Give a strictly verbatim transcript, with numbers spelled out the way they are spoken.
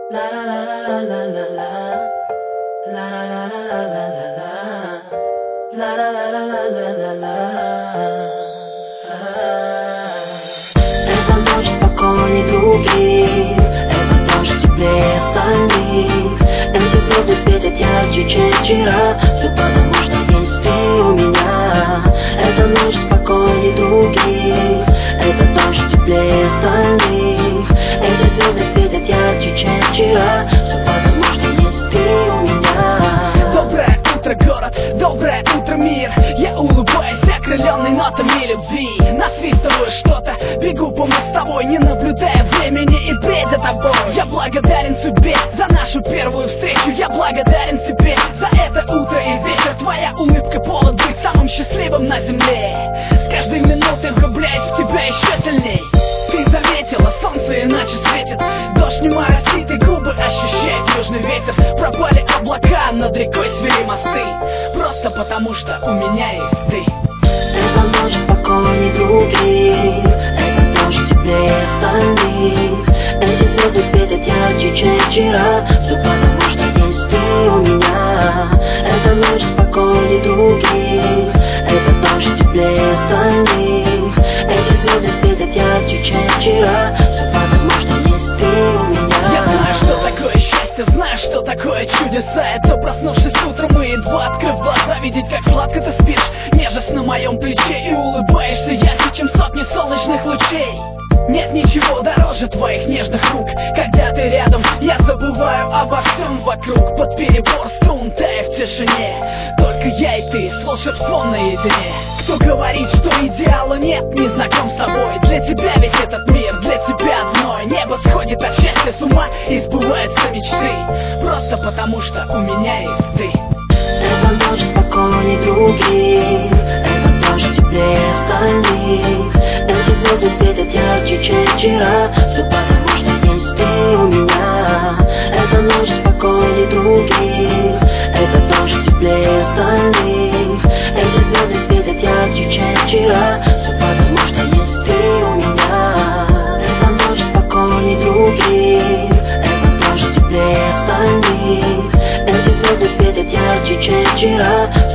La la la la la la la. La la la la la la la la. La la la la la la la la. Эта ночь спокойней других, эта ночь теплее остальных. Эти звезды светят ярче, чем вчера, все потому что есть ты у меня. Эта ночь спокойней других, эта ночь теплее остальных. Эти звезды светят ярче, чем вчера, все потому что есть ты у меня. Доброе утро, город, доброе утро, мир. Я улыбаюсь, окрыленный нотами любви. Насвистываю что-то, бегу по мостовой, не наблюдая времени и бредя тобой. Я благодарен судьбе за нашу первую встречу. Я благодарен тебе за это утро и вечер. Твоя улыбка повод быть самым счастливым на земле. С каждой минутой влюбляюсь в тебя еще сильней. Ты заметила, солнце иначе светит, дождь не моросит и губы ощущает южный ветер. Пропали облака, над рекой свели мосты, просто потому что у меня есть ты. Эта ночь спокойней других, эта ночь теплее остальных. Эти звезды светят ярче, чем вчера, все потому что есть ты у меня. Эта ночь спокойней других, эта ночь теплее остальных. Эти звезды светят ярче, чем вчера, все потому что есть ты у меня. Я знаю, что такое счастье, знаю, что такое чудеса. Это проснувшись утром и едва открыв глаза, видеть, как сладко ты спишь, нежесть на моем плече, и улыбаешься ярче, чем сотни солнечных лучей. Нет ничего дороже твоих нежных рук. Когда ты рядом, я забываю обо всем вокруг. Под перебор струн, тая в тишине, только я и ты с волшебством наедине. Кто говорит, что идеала нет, не знаком с тобой. Для тебя весь этот мир, для тебя одной. Небо сходит от счастья с ума и сбываются мечты, просто потому что у меня есть ты. Эта ночь спокойней других, эта ночь теплее остальных. Эти звезды светят ярче, чем вчера, все потому что есть ты у меня. Эта ночь спокойней других, эта ночь теплее остальных. Эти звезды светят ярче, чем вчера, все потому что есть ты у меня. Эта ночь спокойней других, эта ночь теплее остальных. Эти звезды светят ярче, чем вчера.